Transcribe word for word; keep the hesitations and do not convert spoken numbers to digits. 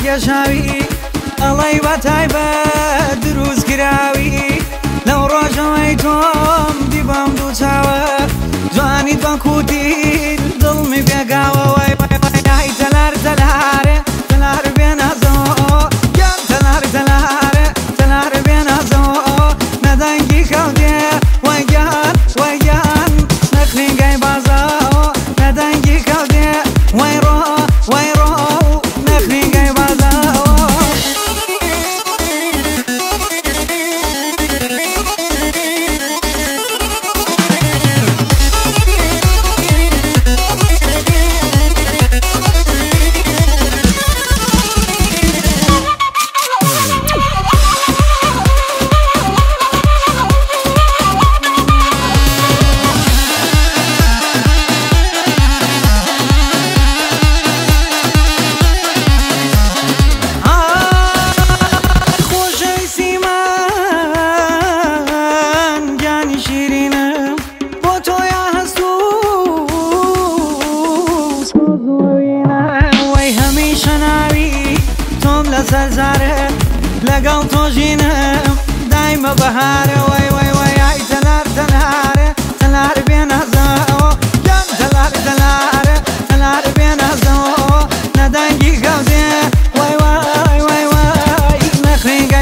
گەشاوی ئەڵەی بە تایبەت دروست کراوی لەو ڕۆژەوەی تۆم دیبام دوو چاوە جوانیت بە کوتیر دڵمی پێگاوە وای وای تەلار تەلارێ تەلار بێنازەوە گیان تەلار تەلارێ تەلار بێنازەوە نەدەنگی کەوتێ وای گیان وای گیان نەخلینگای بازەوە نەدەنگی کەوتێ وای ڕۆ وای ڕۆ نەخلینگای بازەوە سەرزارە لەگەڵ تۆژینم دایمە بەهارە وای وای وای ئای تەلار تەلارە تەلار بێنازەوە گیان تەلار تەلارە تەلار بێنازەوە نەدەنگی کەوتێ وای وای وای وای نەخلینگە